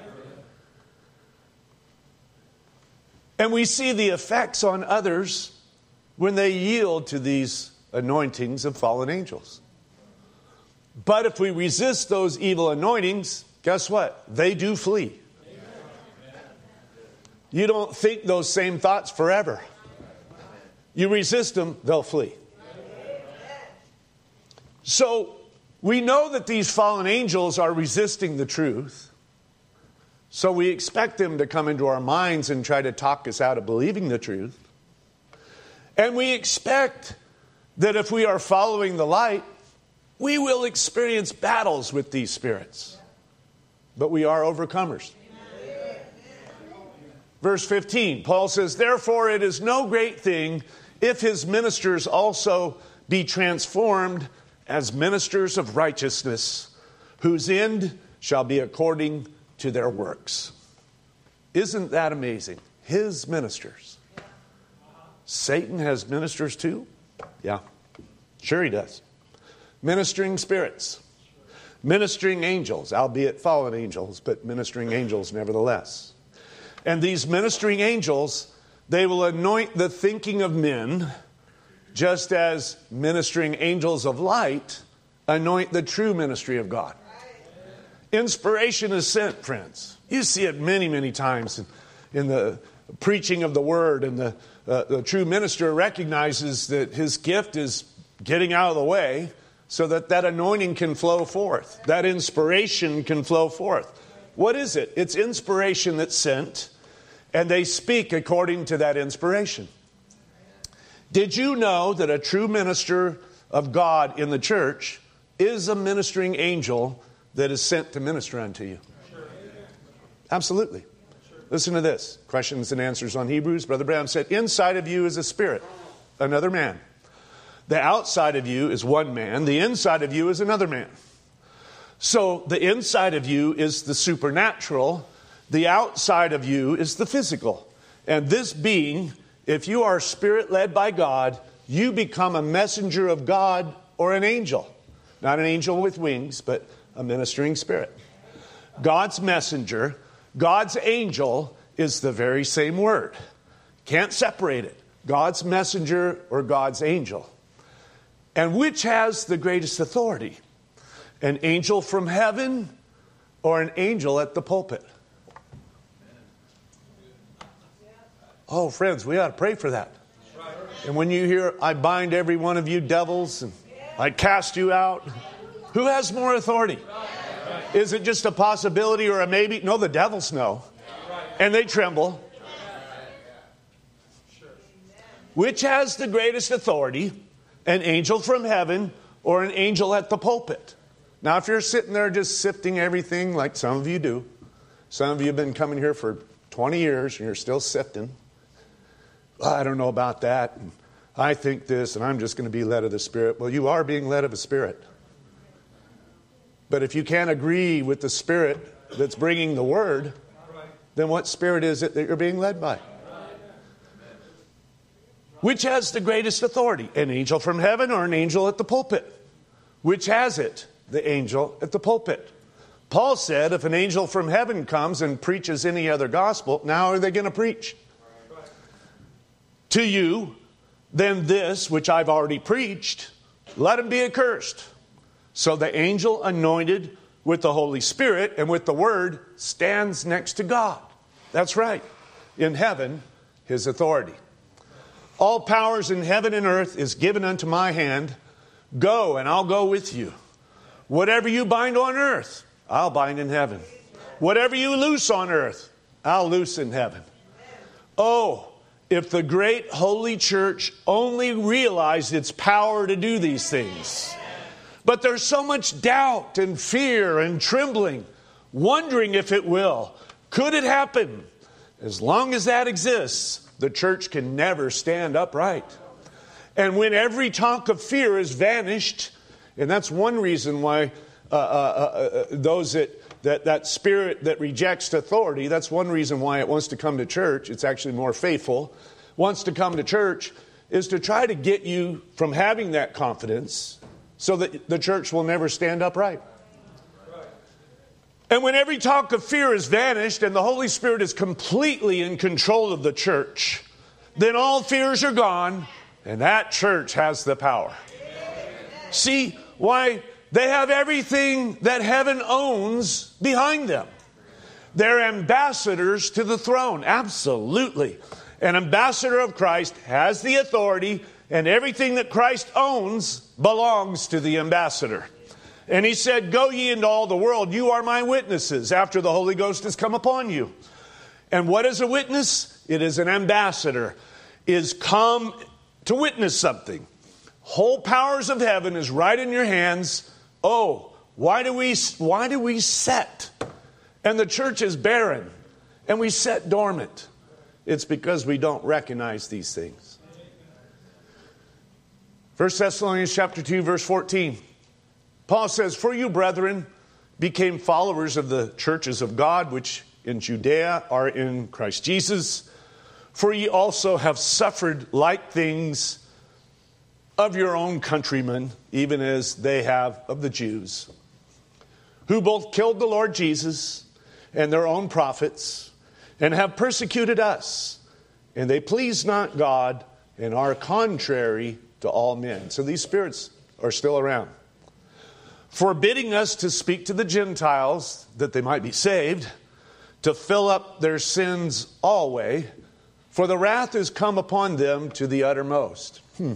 And we see the effects on others when they yield to these anointings of fallen angels. But if we resist those evil anointings, guess what? They do flee. You don't think those same thoughts forever. You resist them, they'll flee. So we know that these fallen angels are resisting the truth. So we expect them to come into our minds and try to talk us out of believing the truth. And we expect that if we are following the light, we will experience battles with these spirits. But we are overcomers. Verse 15, Paul says, therefore it is no great thing if his ministers also be transformed as ministers of righteousness, whose end shall be according to their works. Isn't that amazing? His ministers. Satan has ministers too? Yeah, sure he does. Ministering spirits. Ministering angels, albeit fallen angels, but ministering angels nevertheless. And these ministering angels, they will anoint the thinking of men, just as ministering angels of light anoint the true ministry of God. Inspiration is sent, friends. You see it many, many times in the preaching of the word, and the true minister recognizes that his gift is getting out of the way so that that anointing can flow forth. That inspiration can flow forth. What is it? It's inspiration that's sent, and they speak according to that inspiration. Did you know that a true minister of God in the church is a ministering angel that is sent to minister unto you? Absolutely. Listen to this. Questions and answers on Hebrews. Brother Branham said, inside of you is a spirit, another man. The outside of you is one man. The inside of you is another man. So the inside of you is the supernatural. The outside of you is the physical. And this being, if you are spirit-led by God, you become a messenger of God or an angel. Not an angel with wings, but a ministering spirit. God's messenger, God's angel is the very same word. Can't separate it. God's messenger or God's angel. And which has the greatest authority? An angel from heaven or an angel at the pulpit? Oh, friends, we ought to pray for that. And when you hear, I bind every one of you devils and I cast you out, who has more authority? Is it just a possibility or a maybe? No, the devils know. And they tremble. Which has the greatest authority? An angel from heaven or an angel at the pulpit? Now, if you're sitting there just sifting everything like some of you do, some of you have been coming here for 20 years and you're still sifting. I don't know about that. And I think this, and I'm just going to be led of the Spirit. Well, you are being led of the Spirit. But if you can't agree with the Spirit that's bringing the Word, then what spirit is it that you're being led by? Which has the greatest authority? An angel from heaven or an angel at the pulpit? Which has it? The angel at the pulpit. Paul said if an angel from heaven comes and preaches any other gospel, now are they going to preach? To you, then this which I've already preached, let him be accursed. So the angel anointed with the Holy Spirit and with the Word stands next to God. That's right. In heaven, his authority. All powers in heaven and earth is given unto my hand. Go, and I'll go with you. Whatever you bind on earth, I'll bind in heaven. Whatever you loose on earth, I'll loose in heaven. Oh, if the great holy church only realized its power to do these things. But there's so much doubt and fear and trembling, wondering if it will. Could it happen? As long as that exists, the church can never stand upright. And when every talk of fear is vanished And that's one reason why those that spirit that rejects authority, that's one reason why it wants to come to church. It's actually more faithful. Wants to come to church is to try to get you from having that confidence so that the church will never stand upright. And when every talk of fear is vanished and the Holy Spirit is completely in control of the church, then all fears are gone and that church has the power. See why they have everything that heaven owns behind them. They're ambassadors to the throne. Absolutely. An ambassador of Christ has the authority, and everything that Christ owns belongs to the ambassador. And he said, go ye into all the world. You are my witnesses after the Holy Ghost has come upon you. And what is a witness? It is an ambassador, is come to witness something. Whole powers of heaven is right in your hands. Oh, why do we set? And the church is barren, and we set dormant. It's because we don't recognize these things. 1 Thessalonians chapter 2, verse 14. Paul says, for you, brethren, became followers of the churches of God, which in Judea are in Christ Jesus. For ye also have suffered like things of your own countrymen, even as they have of the Jews, who both killed the Lord Jesus and their own prophets, and have persecuted us. And they please not God, and are contrary to all men. So these spirits are still around. Forbidding us to speak to the Gentiles, that they might be saved, to fill up their sins always, for the wrath is come upon them to the uttermost.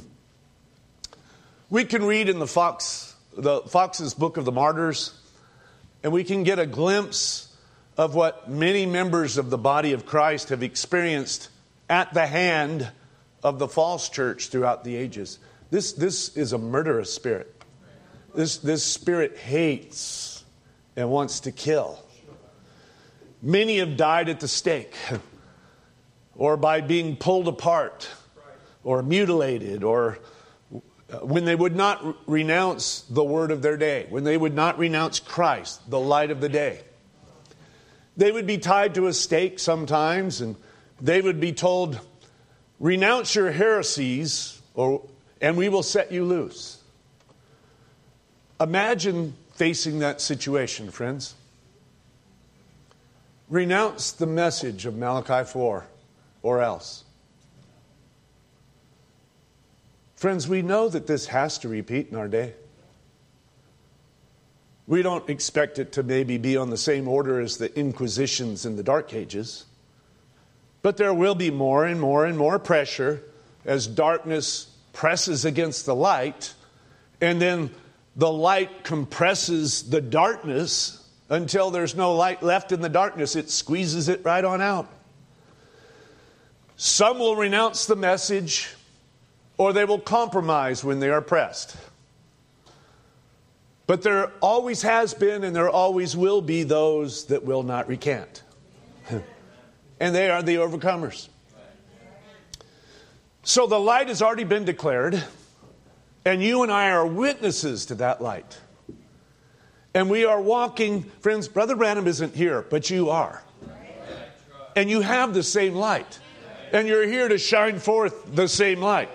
We can read in the Fox's Book of the Martyrs, and we can get a glimpse of what many members of the body of Christ have experienced at the hand of the false church throughout the ages. This is a murderous spirit. This spirit hates and wants to kill. Many have died at the stake, or by being pulled apart, or mutilated, or when they would not renounce the word of their day, when they would not renounce Christ, the light of the day. They would be tied to a stake sometimes, and they would be told, renounce your heresies, and we will set you loose. Imagine facing that situation, friends. Renounce the message of Malachi 4, or else. Friends, we know that this has to repeat in our day. We don't expect it to maybe be on the same order as the Inquisitions in the Dark Ages. But there will be more and more and more pressure as darkness presses against the light. And then the light compresses the darkness until there's no light left in the darkness. It squeezes it right on out. Some will renounce the message, or they will compromise when they are pressed. But there always has been and there always will be those that will not recant. And they are the overcomers. So the light has already been declared, and you and I are witnesses to that light. And we are walking, friends, Brother Branham isn't here, but you are. And you have the same light. And you're here to shine forth the same light.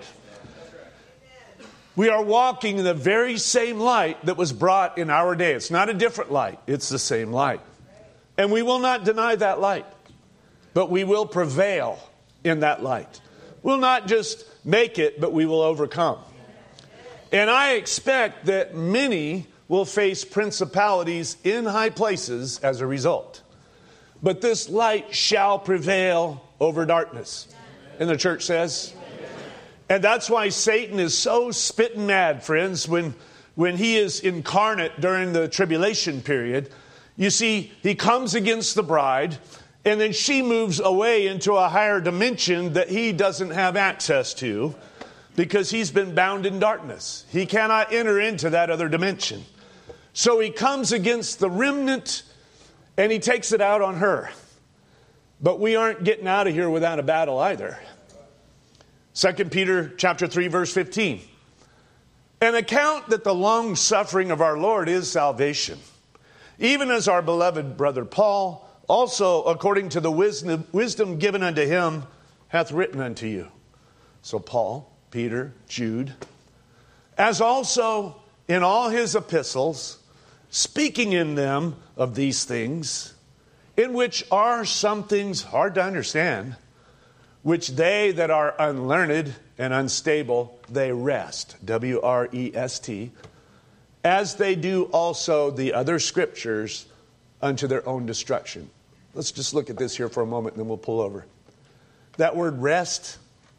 We are walking in the very same light that was brought in our day. It's not a different light. It's the same light. And we will not deny that light. But we will prevail in that light. We'll not just make it, but we will overcome. And I expect that many will face principalities in high places as a result. But this light shall prevail over darkness. And the church says... And that's why Satan is so spitting mad, friends, when he is incarnate during the tribulation period. You see, he comes against the bride, and then she moves away into a higher dimension that he doesn't have access to because he's been bound in darkness. He cannot enter into that other dimension. So he comes against the remnant, and he takes it out on her. But we aren't getting out of here without a battle either. 2 Peter chapter 3, verse 15. and account that the long suffering of our Lord is salvation, even as our beloved brother Paul also, according to the wisdom given unto him, hath written unto you. So Paul, Peter, Jude, as also in all his epistles, speaking in them of these things, in which are some things hard to understand, which they that are unlearned and unstable, they wrest, W-R-E-S-T, as they do also the other scriptures unto their own destruction. Let's just look at this here for a moment, and then we'll pull over. That word rest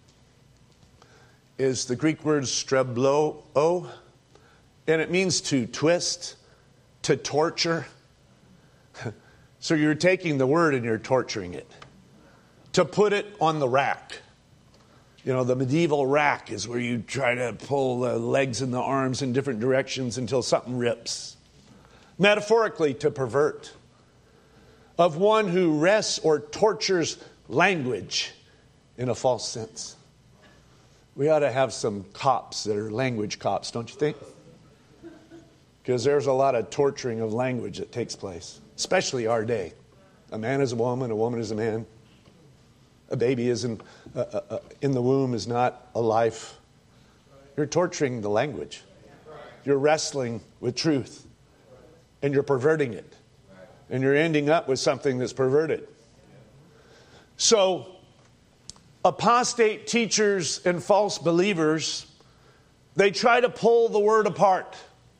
is the Greek word strebloo, and it means to twist, to torture. So you're taking the word and you're torturing it. To put it on the rack. You know, the medieval rack is where you try to pull the legs and the arms in different directions until something rips. Metaphorically, to pervert. Of one who wrests or tortures language in a false sense. We ought to have some cops that are language cops, don't you think? Because there's a lot of torturing of language that takes place, especially our day. A man is a woman is a man. A baby is in the womb is not a life. You're torturing the language. You're wrestling with truth. And you're perverting it. And you're ending up with something that's perverted. So, apostate teachers and false believers, they try to pull the word apart.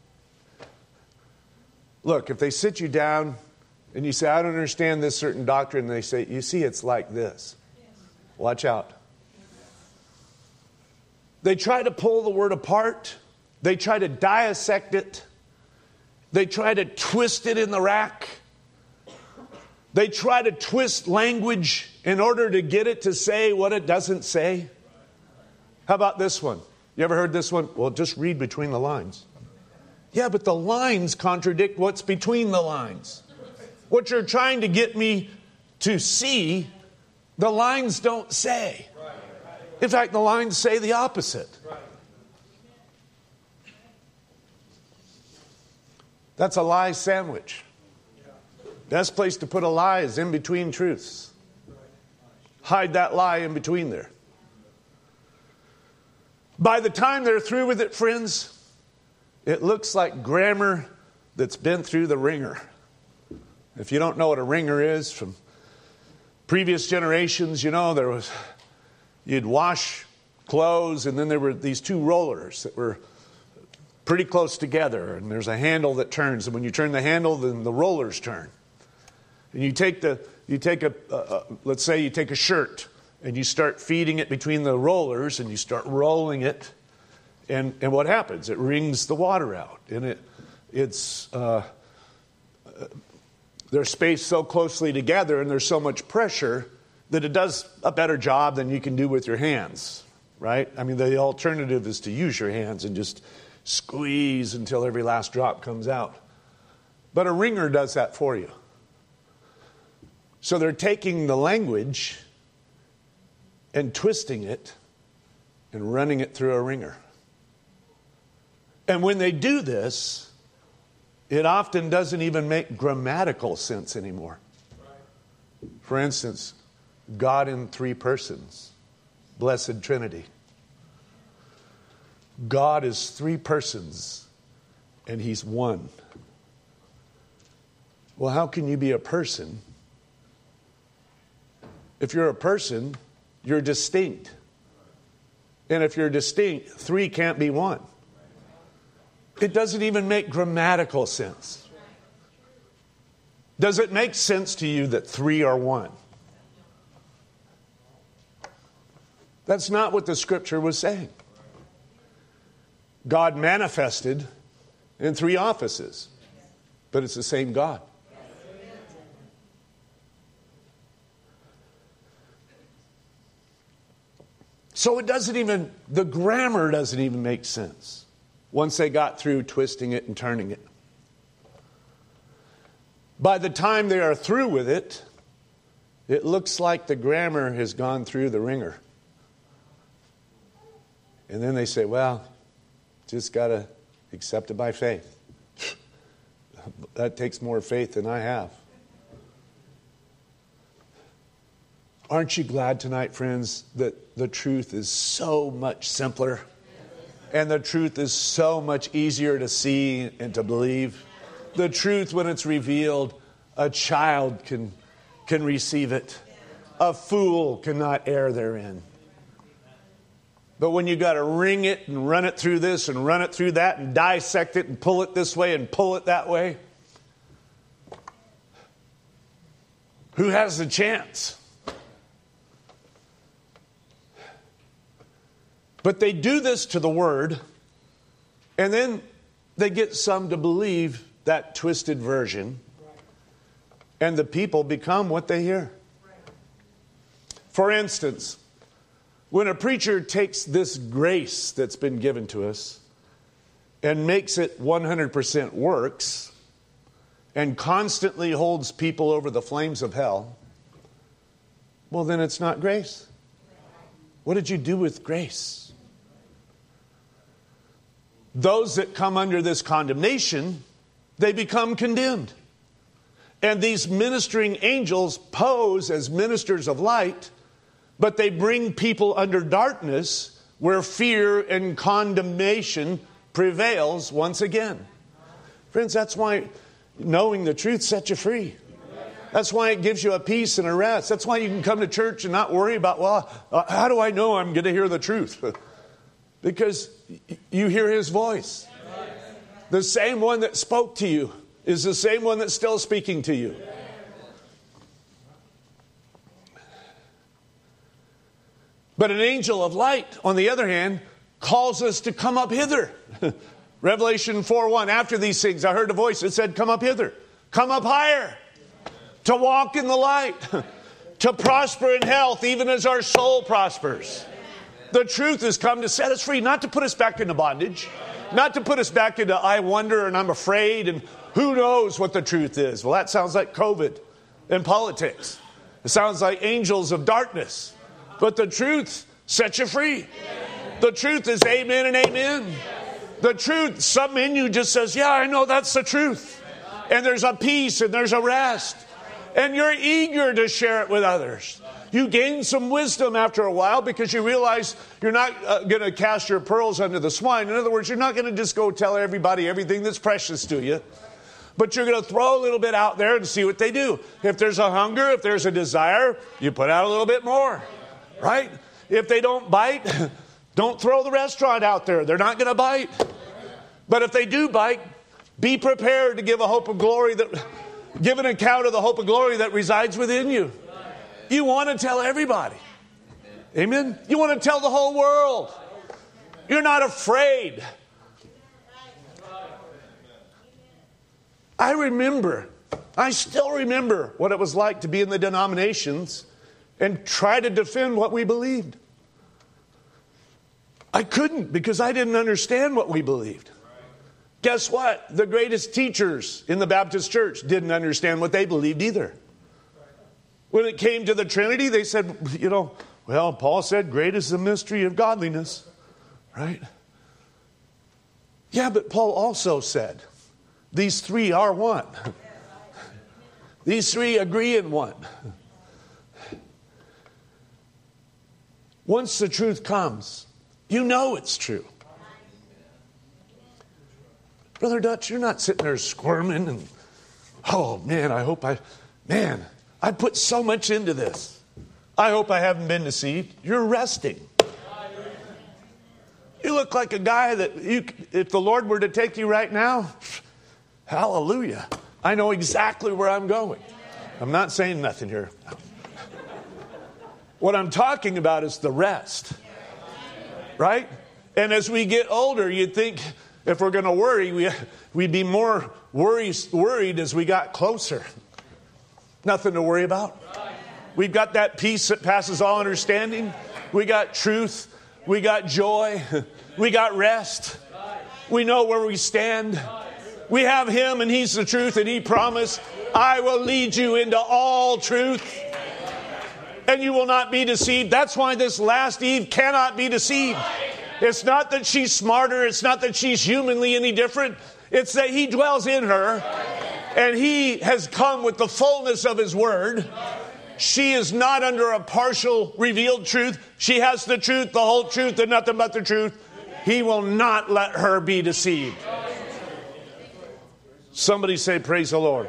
Look, if they sit you down and you say, I don't understand this certain doctrine, and they say, you see, it's like this. Watch out. They try to pull the word apart. They try to dissect it. They try to twist it in the rack. They try to twist language in order to get it to say what it doesn't say. How about this one? You ever heard this one? Well, just read between the lines. Yeah, but the lines contradict what's between the lines. What you're trying to get me to see, the lines don't say. In fact, the lines say the opposite. That's a lie sandwich. Best place to put a lie is in between truths. Hide that lie in between there. By the time they're through with it, friends, it looks like grammar that's been through the ringer. If you don't know what a ringer is from previous generations, you know, you'd wash clothes, and then there were these two rollers that were pretty close together, and there's a handle that turns, and when you turn the handle, then the rollers turn. And let's say you take a shirt, and you start feeding it between the rollers, and you start rolling it, and what happens? It wrings the water out, and they're spaced so closely together, and there's so much pressure that it does a better job than you can do with your hands, right? I mean, the alternative is to use your hands and just squeeze until every last drop comes out. But a ringer does that for you. So they're taking the language and twisting it and running it through a ringer. And when they do this, it often doesn't even make grammatical sense anymore. For instance, God in three persons, Blessed Trinity. God is three persons, and He's one. Well, how can you be a person? If you're a person, you're distinct. And if you're distinct, three can't be one. It doesn't even make grammatical sense. Does it make sense to you that three are one? That's not what the scripture was saying. God manifested in three offices, but it's the same God. So the grammar doesn't even make sense once they got through twisting it and turning it. By the time they are through with it, it looks like the grammar has gone through the ringer. And then they say, well, Just got to accept it by faith. That takes more faith than I have. Aren't you glad tonight, friends, that the truth is so much simpler? And the truth is so much easier to see and to believe. The truth, when it's revealed, a child can receive it. A fool cannot err therein. But when you got to wring it and run it through this and run it through that and dissect it and pull it this way and pull it that way, who has the chance? But they do this to the Word, and then they get some to believe that twisted version, and the people become what they hear. For instance, when a preacher takes this grace that's been given to us and makes it 100% works and constantly holds people over the flames of hell, well, then it's not grace. What did you do with grace? Those that come under this condemnation, they become condemned. And these ministering angels pose as ministers of light, but they bring people under darkness where fear and condemnation prevails once again. Friends, that's why knowing the truth sets you free. That's why it gives you a peace and a rest. That's why you can come to church and not worry about, how do I know I'm going to hear the truth? Because you hear His voice. The same one that spoke to you is the same one that's still speaking to you. But an angel of light, on the other hand, calls us to come up hither. Revelation 4:1, after these things, I heard a voice that said, come up hither. Come up higher. To walk in the light. To prosper in health, even as our soul prospers. The truth has come to set us free, not to put us back into bondage. Not to put us back into I wonder and I'm afraid and who knows what the truth is. Well, that sounds like COVID and politics. It sounds like angels of darkness. But the truth sets you free. The truth is amen and amen. The truth, something in you just says, yeah, I know that's the truth. And there's a peace and there's a rest. And you're eager to share it with others. You gain some wisdom after a while because you realize you're not going to cast your pearls under the swine. In other words, you're not going to just go tell everybody everything that's precious to you. But you're going to throw a little bit out there and see what they do. If there's a hunger, if there's a desire, you put out a little bit more. Right? If they don't bite, don't throw the restaurant out there. They're not going to bite. But if they do bite, be prepared to give a hope of glory give an account of the hope of glory that resides within you. You want to tell everybody. Amen? You want to tell the whole world. You're not afraid. I still remember what it was like to be in the denominations and try to defend what we believed. I couldn't because I didn't understand what we believed. Guess what? The greatest teachers in the Baptist church didn't understand what they believed either. When it came to the Trinity, they said, well, Paul said, great is the mystery of godliness. Right? Yeah, but Paul also said, these three are one. These three agree in one. Once the truth comes, you know it's true. Brother Dutch, you're not sitting there squirming and, oh man, I put so much into this. I hope I haven't been deceived. You're resting. You look like a guy that if the Lord were to take you right now, hallelujah. I know exactly where I'm going. I'm not saying nothing here. What I'm talking about is the rest. Right? And as we get older, you'd think if we're going to worry, we'd be more worried as we got closer. Nothing to worry about. We've got that peace that passes all understanding. We got truth. We got joy. We got rest. We know where we stand. We have Him and He's the truth, and He promised, I will lead you into all truth. And you will not be deceived. That's why this last Eve cannot be deceived. It's not that she's smarter. It's not that she's humanly any different. It's that he dwells in her, and he has come with the fullness of his word. She is not under a partial revealed truth. She has the truth, the whole truth, and nothing but the truth. He will not let her be deceived. Somebody say, praise the Lord.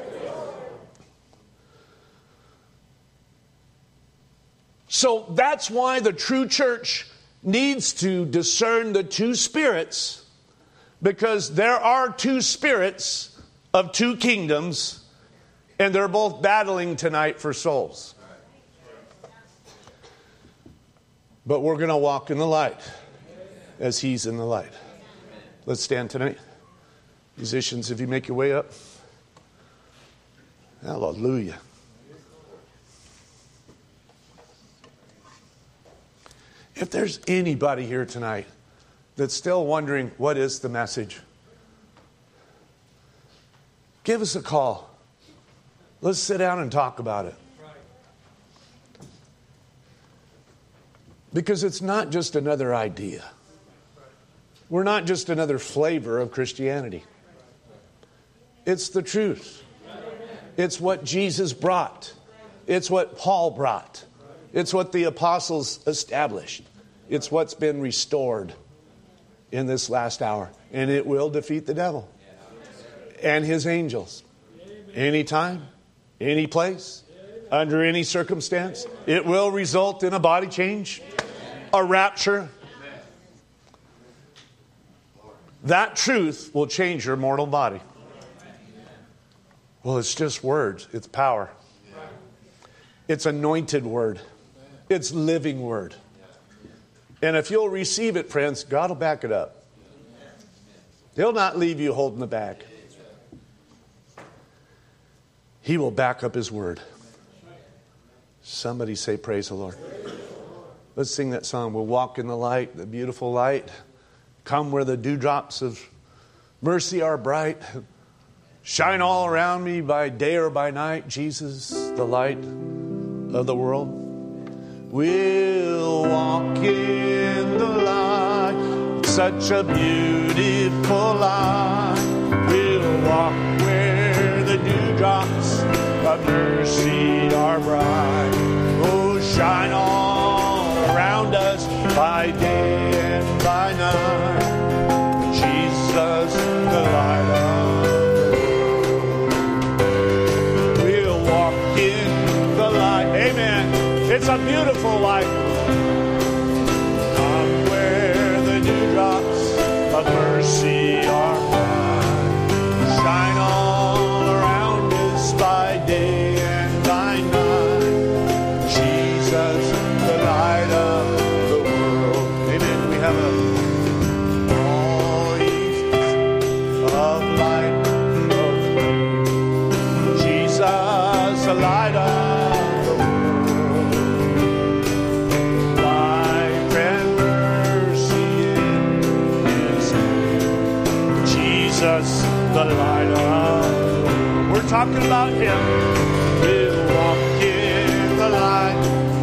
So that's why the true church needs to discern the two spirits, because there are two spirits of two kingdoms, and they're both battling tonight for souls. But we're going to walk in the light as he's in the light. Let's stand tonight. Musicians, if you make your way up. Hallelujah. If there's anybody here tonight that's still wondering what is the message, give us a call. Let's sit down and talk about it. Because it's not just another idea. We're not just another flavor of Christianity. It's the truth. It's what Jesus brought. It's what Paul brought. It's what the apostles established. It's what's been restored in this last hour. And it will defeat the devil and his angels. Anytime, any place, under any circumstance. It will result in a body change, a rapture. That truth will change your mortal body. Well, it's just words. It's power. It's anointed word. It's living word. And if you'll receive it, friends, God will back it up. He'll not leave you holding the bag. He will back up his word. Somebody say, praise the Lord. Let's sing that song. We'll walk in the light, the beautiful light. Come where the dewdrops of mercy are bright. Shine all around me by day or by night. Jesus, the light of the world. We'll walk in the light. Such a beautiful light. We'll walk where the dewdrops of mercy are bright. Oh, shine all around us by day and by night. Jesus, the light of it's a beautiful light. Come where the dewdrops of mercy are bright. Shine all around us by day and by night. Jesus, the light of the world. Amen. We have a of light of Jesus, the light of the light of. We're talking about him. We'll walk in the light.